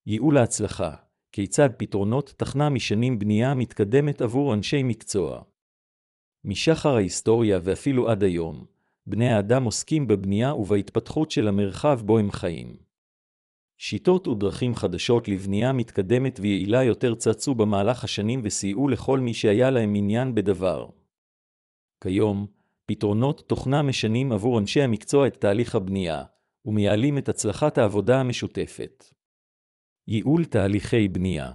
ייעול ההצלחה, כיצד פתרונות תכנה משנים בנייה מתקדמת עבור אנשי מקצוע. משחר ההיסטוריה ואפילו עד היום, בני האדם עוסקים בבנייה ובהתפתחות של המרחב בו הם חיים. שיטות ודרכים חדשות לבנייה מתקדמת ויעילה יותר צצו במהלך השנים וסייעו לכל מי שהיה להם עניין בדבר. כיום, פתרונות תוכנה משנים עבור אנשי המקצוע את תהליך הבנייה, ומייעלים את הצלחת העבודה המשותפת. ייעול תהליכי בנייה.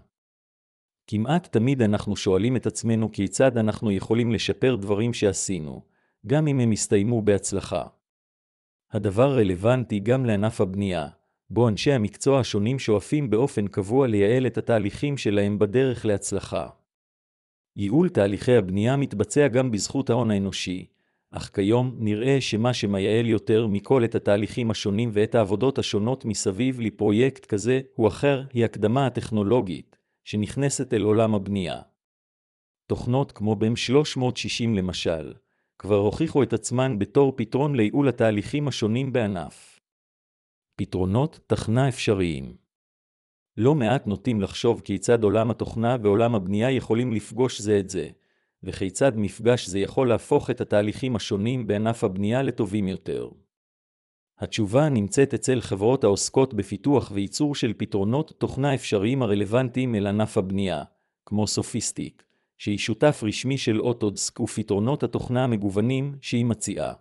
כמעט תמיד אנחנו שואלים את עצמנו כיצד אנחנו יכולים לשפר דברים שעשינו, גם אם הם הסתיימו בהצלחה. הדבר רלוונטי גם לענף הבנייה, בו אנשי המקצוע השונים שואפים באופן קבוע לייעל את התהליכים שלהם בדרך להצלחה. ייעול תהליכי הבנייה מתבצע גם בזכות ההון האנושי, אך כיום נראה שמה שמייעל יותר מכל את התהליכים השונים ואת העבודות השונות מסביב לפרויקט כזה הוא אחר, היא הקדמה הטכנולוגית, שנכנסת אל עולם הבנייה. תוכנות כמו BIM 360 למשל, כבר הוכיחו את עצמן בתור פתרון לייעול התהליכים השונים בענף. פתרונות תכנה אפשריים. לא מעט נוטים לחשוב כיצד עולם התוכנה ועולם הבנייה יכולים לפגוש זה את זה, וכיצד מפגש זה יכול להפוך את התהליכים השונים בענף הבנייה לטובים יותר. התשובה נמצאת אצל חברות העוסקות בפיתוח וייצור של פתרונות תוכנה אפשריים הרלוונטיים אל ענף הבנייה, כמו סופיסטיק, שהיא שותף רשמי של אוטודסק ופתרונות התוכנה המגוונים שהיא מציעה.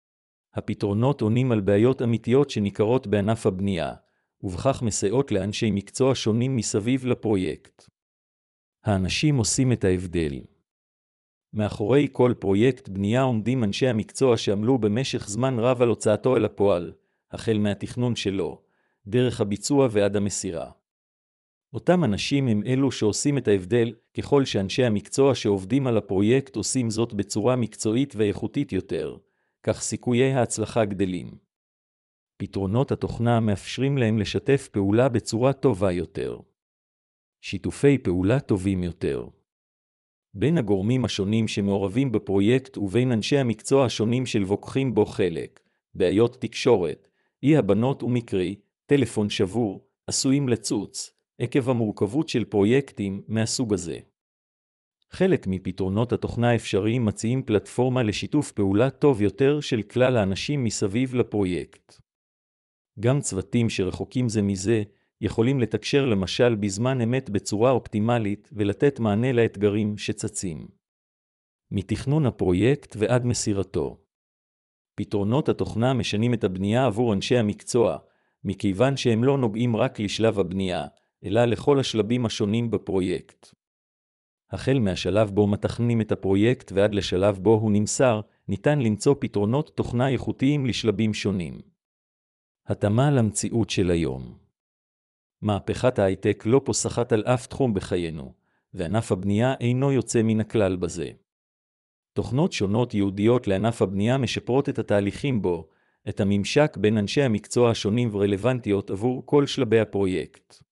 הפתרונות עונים על בעיות אמיתיות שניכרות בענף הבנייה, ובכך מסייעות לאנשי מקצוע שונים מסביב לפרויקט. האנשים עושים את ההבדל. מאחורי כל פרויקט בנייה עומדים אנשי המקצוע שעמלו במשך זמן רב על הוצאתו אל הפועל, החל מהתכנון שלו, דרך הביצוע ועד המסירה. אותם אנשים הם אלו שעושים את ההבדל, ככל שאנשי המקצוע שעובדים על הפרויקט עושים זאת בצורה מקצועית ואיכותית יותר, כך סיכויי ההצלחה גדלים. פתרונות התוכנה מאפשרים להם לשתף פעולה בצורה טובה יותר. שיתופי פעולה טובים יותר. בין הגורמים השונים שמעורבים בפרויקט ובין אנשי המקצוע השונים שלוקחים בו חלק, בעיות תקשורת, אי-הבנות ומקרי, טלפון שבור, עשויים לצוץ, עקב המורכבות של פרויקטים מהסוג הזה. חלק מפתרונות התוכנה האפשריים מציעים פלטפורמה לשיתוף פעולה טוב יותר של כלל האנשים מסביב לפרויקט. גם צוותים שרחוקים זה מזה, יכולים לתקשר למשל בזמן אמת בצורה אופטימלית ולתת מענה לאתגרים שצצים. מתכנון הפרויקט ועד מסירתו. פתרונות התוכנה משנים את הבנייה עבור אנשי המקצוע, מכיוון שהם לא נוגעים רק לשלב הבנייה, אלא לכל השלבים השונים בפרויקט. החל מהשלב בו מתכננים את הפרויקט ועד לשלב בו הוא נמסר, ניתן למצוא פתרונות תוכנה איכותיים לשלבים שונים. התאמה למציאות של היום. מהפכת ההייטק לא פוסחת על אף תחום בחיינו, וענף הבנייה אינו יוצא מן הכלל בזה. תוכנות שונות ייעודיות לענף הבנייה משפרות את התהליכים בו, את הממשק בין אנשי המקצוע השונים ורלוונטיות עבור כל שלבי הפרויקט.